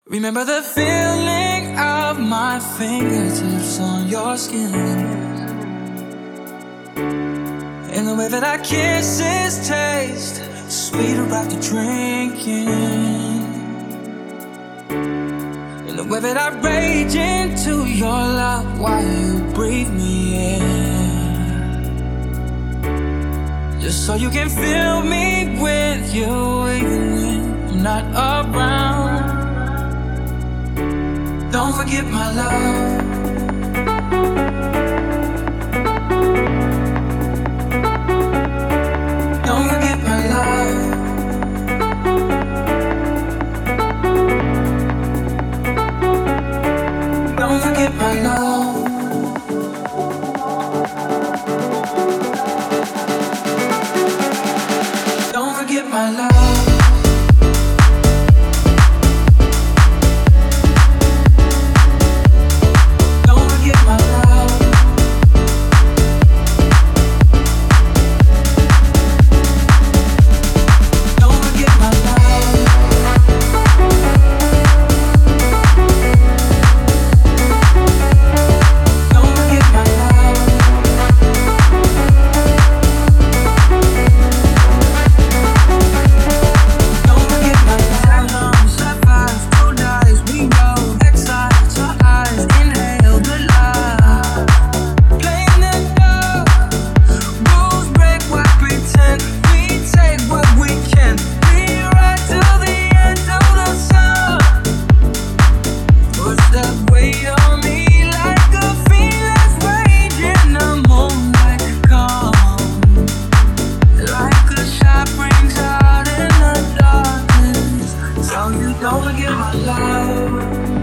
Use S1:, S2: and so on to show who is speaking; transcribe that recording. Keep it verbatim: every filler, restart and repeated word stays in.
S1: Remember the feeling of my fingertips on your skin, and the way that our kisses taste sweeter after drinking, and the way that I rage into your love while you breathe me in, just so you can fill me with you even when I'm not around. Don't forget my love. Don't forget my love. Don't forget my love. Don't forget my love. Don't forget my love.